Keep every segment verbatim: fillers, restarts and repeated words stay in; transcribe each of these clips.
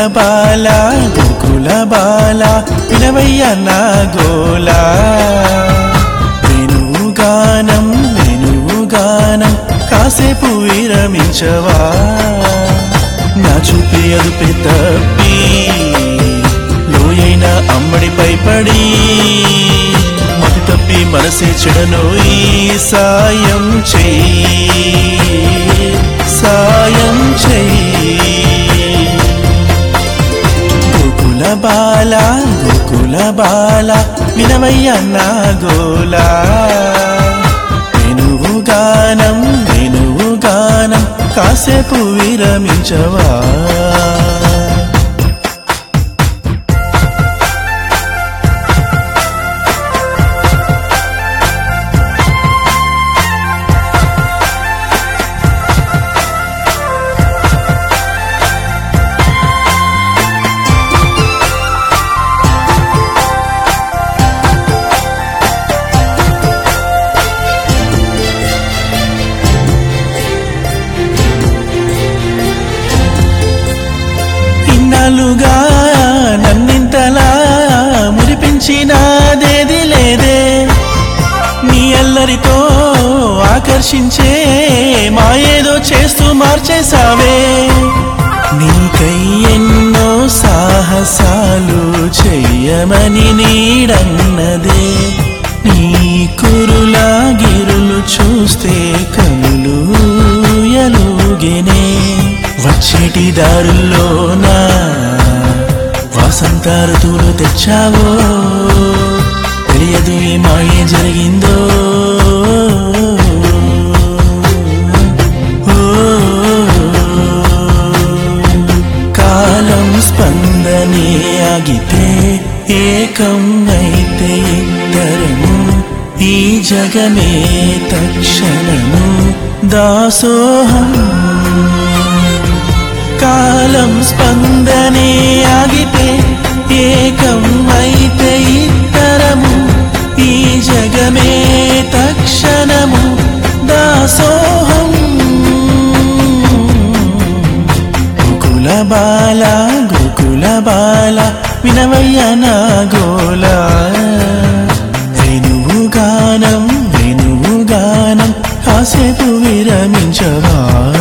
బాల గోకుల బాల వినవయ్య నా గోలా వేణువు గానం వేణువు గానం కాసేపు విరమించవా నా చూపే అదుపే తప్పి లోయైన అమ్మడిపై పడి మతి తప్పి మనసే చెడనోయి సాయం చెయ్యి సాయం చెయ్యి గోకుల బాల గోకుల బాల వినవయ్య నా గోలా వేణువు గానం వేణువు గానం కాసేపు విరమించవా ఇన్నాళ్ళుగా నన్నింతలా మురిపించినాదేది లేదే నీ అల్లరితో ఆకర్షించే మాయేదో చేస్తూ మార్చేసావే నీకై ఎన్నో సాహసాలు చెయ్యమని నీడన్నదే నీ కురులా గిరులు చూస్తే కనులు ఎలుగెనే వచ్చేటి దారుల్లోనా వసంత ఋతువులు తెచ్చావో తెలియదు ఈ మాయే జరిగిందో కాలం స్పందనే ఆగితే ఏకం అయితే ఇద్దరము ఈ జగమే తక్షణము దాసోహం కాలం స్పందనే ఆగితే ఏకం అయితే ఇద్దరము ఈ జగమే తక్షణము దాసోహం గోకుల బాల గోకుల బాల వినవయ్య నా గోలా వేణువు గానం వేణువు గానం కాసేపు విరమించవా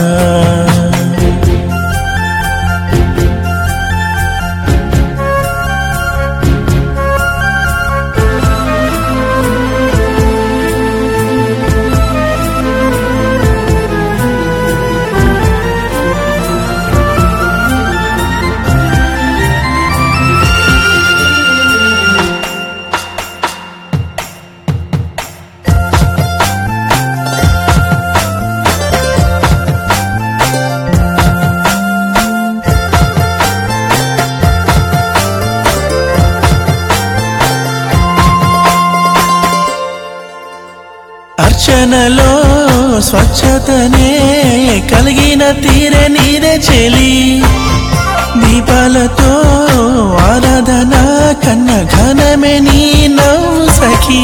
అర్చనలో స్వచ్ఛతనే కలిగిన తీరే నీదే చెలి దీపాలతో ఆరాధన కన్న ఘనమే నీ నవ్వు సఖి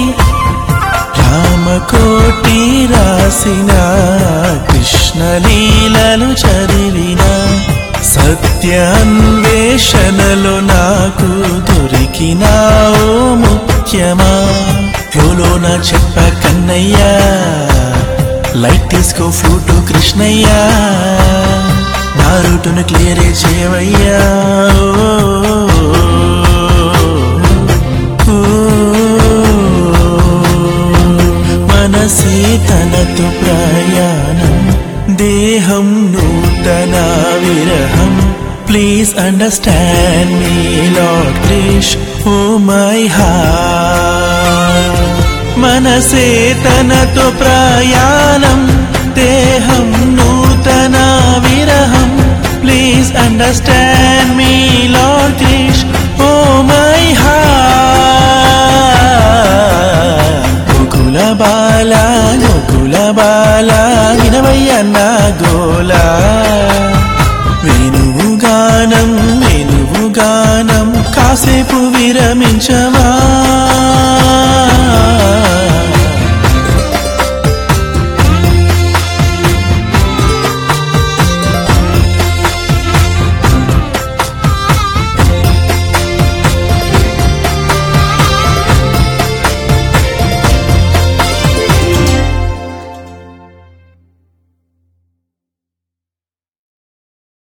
రామకోటి రాసిన కృష్ణలీలలు చదివిన సత్య అన్వేషణలో నాకు దొరికినావో ముఖ్యమా ఫ్లోలోన చెప్ప కన్నయ్యా లైట్ తీసుకో ఫ్లూటు కృష్ణయ్యా నా రూటును క్లియరే చేయవయ్యా మనసే తనతో ప్రయాణం దేహం నూతన విరహం please understand me lord Krish oh my heart మనసే తనతో ప్రయాణం దేహం నూతన విరహం please understand me lord Krish oh my heart గోకుల బాల గోకుల బాల వినవయ్య నా గోలా వేణువు గానం వేణువు గానం కాసేపు విరమించవా